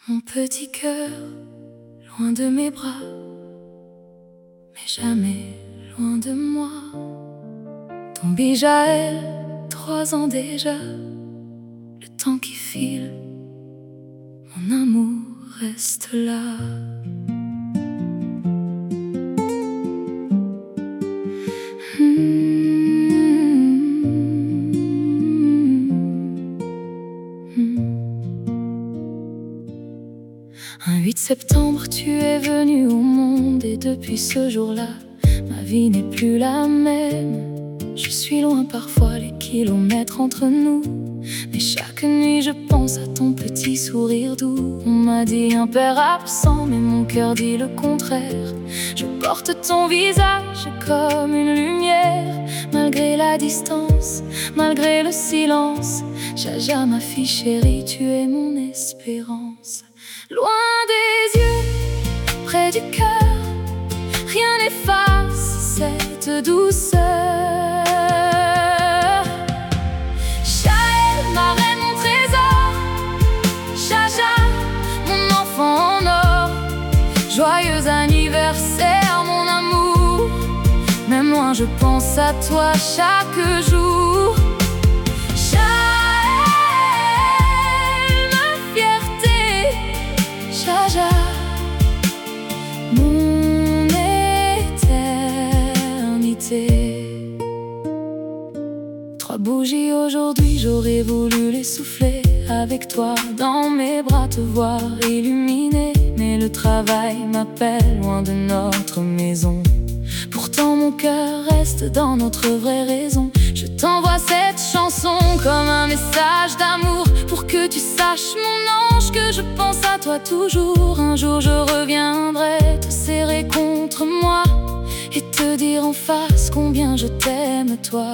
Mon petit cœur, loin de mes bras, mais jamais loin de moi. Ton Bijaël, 3 ans déjà, le temps qui file, mon amour reste là. Un 8 septembre, tu es venu au monde et depuis ce jour-là, ma vie n'est plus la même. Je suis loin parfois, les kilomètres entre nous, mais chaque nuit je pense à ton petit sourire doux. On m'a dit un père absent, mais mon cœur dit le contraire. Je porte ton visage comme une lumière, malgré la distance, malgré le silence. Jaja, ma fille chérie, tu es mon espérance. Loin des yeux, près du cœur, rien n'efface cette douceur. Jaël, ma reine, mon trésor, Jaja, mon enfant en or. Joyeux anniversaire, mon amour. Même loin, je pense à toi chaque jour. Jaja, mon éternité. 3 bougies aujourd'hui, j'aurais voulu les souffler avec toi dans mes bras, te voir illuminé. Mais le travail m'appelle loin de notre maison. Pourtant mon cœur reste dans notre vraie raison. Je t'envoie cette chanson comme un message d'amour, pour que tu saches, mon ange, que je pense à toi toujours. Un jour je reviendrai te serrer contre moi et te dire en face combien je t'aime, toi.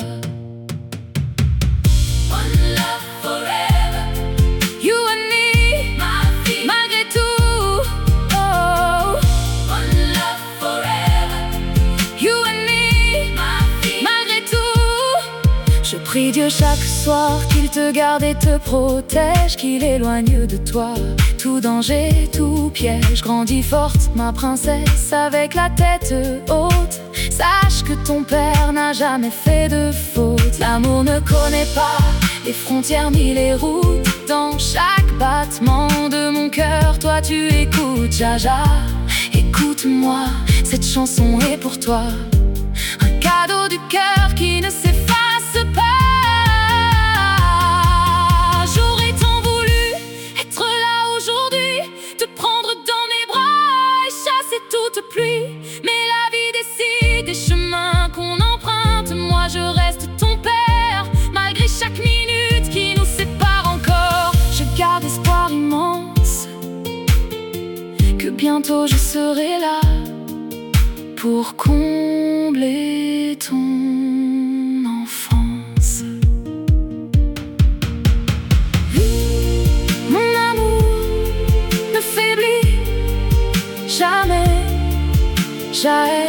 One love forever, you and me, ma fille, malgré tout. Oh, one love forever, you and me, ma fille, malgré tout. Je prie Dieu chaque soir qu'il te garde et te protège, qu'il éloigne de toi tout danger, tout piège. Grandis forte, ma princesse, avec la tête haute. Sache que ton père n'a jamais fait de faute. L'amour ne connaît pas les frontières ni les routes. Dans chaque battement de mon cœur, toi tu écoutes. Jaja, écoute-moi, cette chanson est pour toi. Un cadeau du cœur qui ne s'efface pas. J'aurais tant voulu être là aujourd'hui, te prendre dans mes bras et chasser toute pluie. Mais la vie décide des chemins qu'on emprunte. Moi je reste ton père, malgré chaque minute qui nous sépare encore. Je garde espoir immense que bientôt je serai là pour combler ton enfance. Mon amour ne faiblit jamais, Jaël.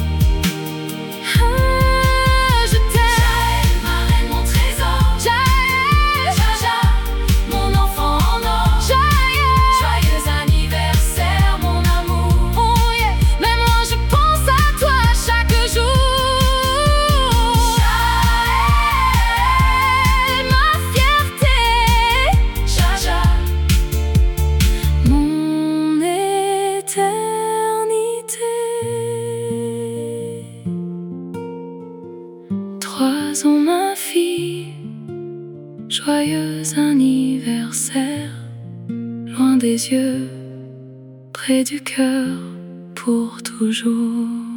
Je t'aime, Jaël, ma reine, mon trésor. Jaël, Jaja, mon enfant en or. Jaël, joyeux anniversaire, mon amour. Oh yeah, même moi je pense à toi chaque jour. Jaël, ma fierté, Jaja, mon éternité. 3 ans, ma fille, joyeux anniversaire. Loin des yeux, près du cœur, pour toujours.